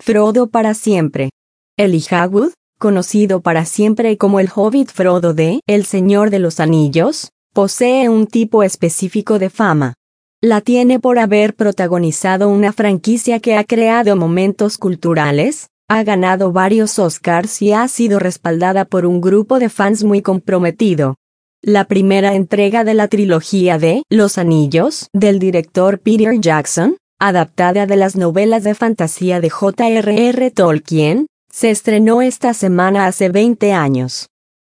Frodo para siempre. Elijah Wood, conocido para siempre como el Hobbit Frodo de El Señor de los Anillos, posee un tipo específico de fama. La tiene por haber protagonizado una franquicia que ha creado momentos culturales, ha ganado varios Oscars y ha sido respaldada por un grupo de fans muy comprometido. La primera entrega de la trilogía de Los Anillos, del director Peter Jackson, adaptada de las novelas de fantasía de J.R.R. Tolkien, se estrenó esta semana hace 20 años.